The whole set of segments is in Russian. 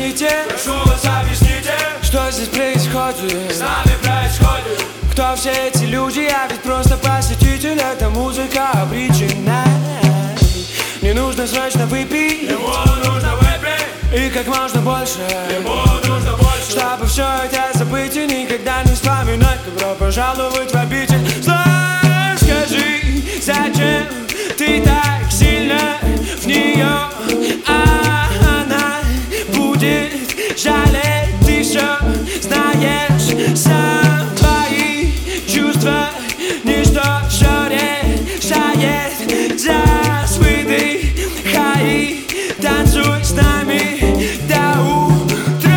объясните, прошу вас, объясните, что здесь происходит, с нами происходит. кто все эти люди, я ведь просто посетитель. Эта музыка обречена. Мне нужно срочно выпить, Ему нужно выпить, и как можно больше, ему нужно больше, чтобы все это забыть и никогда не вспоминать. Добро пожаловать в обитель зла. Скажи, зачем ты так сильно в нее, а она будет жалеть. Ты все знаешь, сам твои чувства ничто все решает. Just выдыхай, танцуй с нами до утра.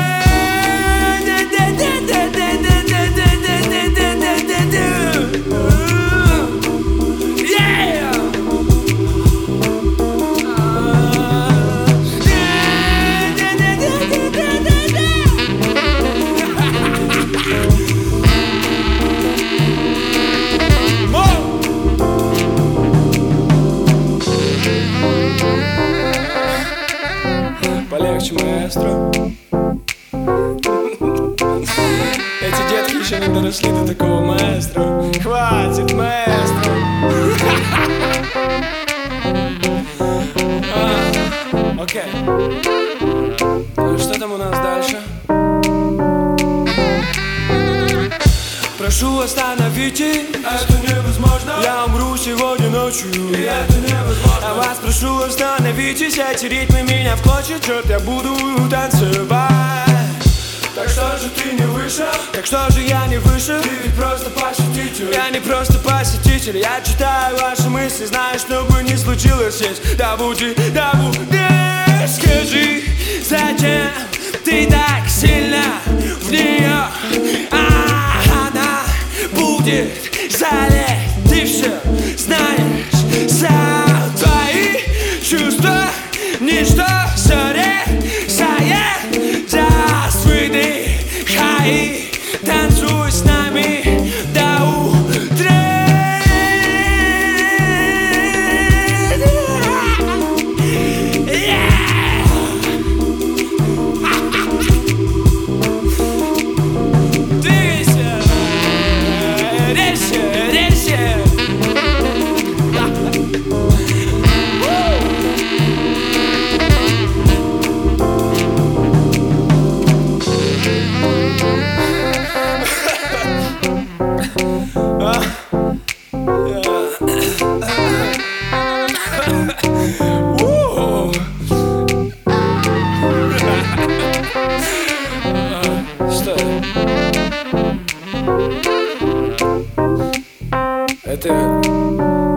Полегче, маэстро. Эти детки еще не доросли до такого, маэстро. Хватит, маэстро. Окей. Что там у нас дальше? Прошу, остановите, это невозможно, я умру сегодня ночью. и это невозможно. А вас прошу, остановитесь, эти ритмы меня в клочья, черт, я буду танцевать. Так что же ты не вышел? Так что же я не вышел? Ты ведь просто посетитель. Я не просто посетитель, я читаю ваши мысли, знаю, что бы ни случилось здесь. Да будет, скажи, зачем ты так сильно в нее, а она будет жалеть. Ты все знаешь, сам твои чувства ничто все решает. Just выдыхай, танцуй с нами до утра. Это